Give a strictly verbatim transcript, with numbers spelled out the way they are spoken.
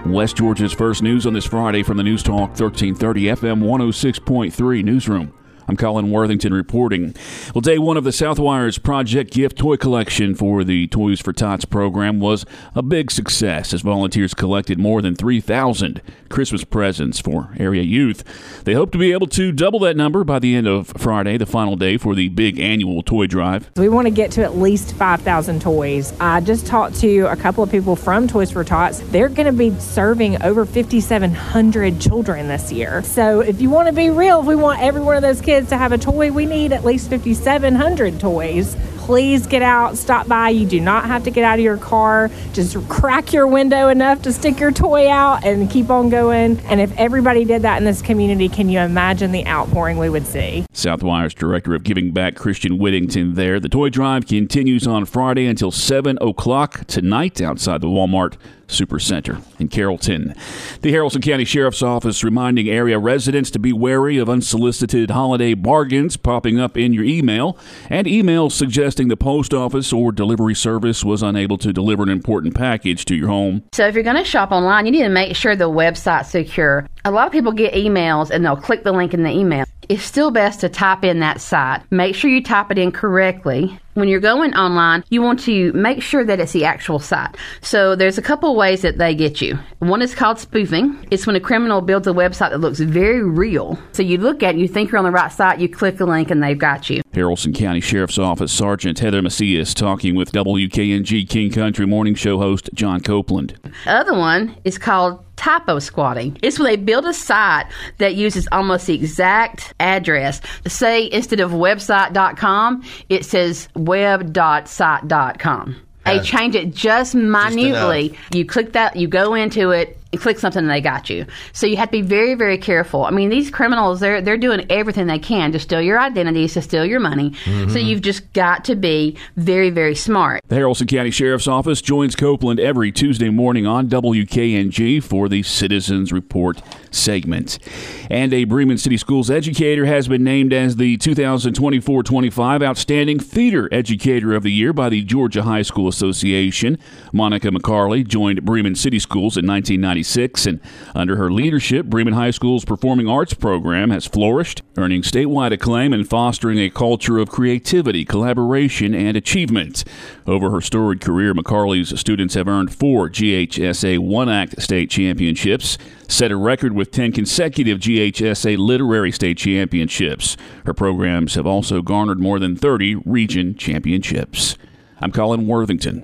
West Georgia's first news on this Friday from the News Talk thirteen thirty F M one oh six point three newsroom. I'm Colin Worthington reporting. Well, day one of the Southwire's Project Gift toy collection for the Toys for Tots program was a big success as volunteers collected more than three thousand Christmas presents for area youth. They hope to be able to double that number by the end of Friday, the final day for the big annual toy drive. We want to get to at least five thousand toys. I just talked to a couple of people from Toys for Tots. They're going to be serving over fifty-seven hundred children this year. So if you want to be real, if we want every one of those kids to have a toy, we need at least fifty-seven hundred toys. Please get out, stop by. You do not have to get out of your car. Just crack your window enough to stick your toy out and keep on going. And if everybody did that in this community, can you imagine the outpouring we would see? Southwire's Director of Giving Back, Christian Whittington there. The toy drive continues on Friday until seven o'clock tonight outside the Walmart Supercenter in Carrollton. The Haralson County Sheriff's Office reminding area residents to be wary of unsolicited holiday bargains popping up in your email, and emails suggesting the post office or delivery service was unable to deliver an important package to your home. So if you're going to shop online, you need to make sure the website's secure. A lot of people get emails and they'll click the link in the email. It's still best to type in that site. Make sure you type it in correctly. When you're going online, you want to make sure that it's the actual site. So there's a couple ways that they get you. One is called spoofing. It's when a criminal builds a website that looks very real. So you look at it, you think you're on the right site, you click the link, and they've got you. Haralson County Sheriff's Office Sergeant Heather Macias talking with W K N G King Country Morning Show host John Copeland. The other one is called typo squatting. It's when they build a site that uses almost the exact address. Say instead of website dot com, it says web dot site dot com. They change it just minutely. Just you click that, you go into it, you click something, and they got you. So you have to be very, very careful. I mean, these criminals, they're they're doing everything they can to steal your identities, to steal your money. Mm-hmm. So you've just got to be very, very smart. The Haralson County Sheriff's Office joins Copeland every Tuesday morning on W K N G for the Citizens Report segment. And a Bremen City Schools educator has been named as the two thousand twenty-four twenty-five Outstanding Theater Educator of the Year by the Georgia High School Association. Monica McCarley joined Bremen City Schools in nineteen ninety-six, and under her leadership, Bremen High School's performing arts program has flourished, earning statewide acclaim and fostering a culture of creativity, collaboration, and achievement. Over her storied career, McCarley's students have earned four G H S A one-act state championships, set a record with ten consecutive G H S A literary state championships. Her programs have also garnered more than thirty region championships. I'm Colin Worthington.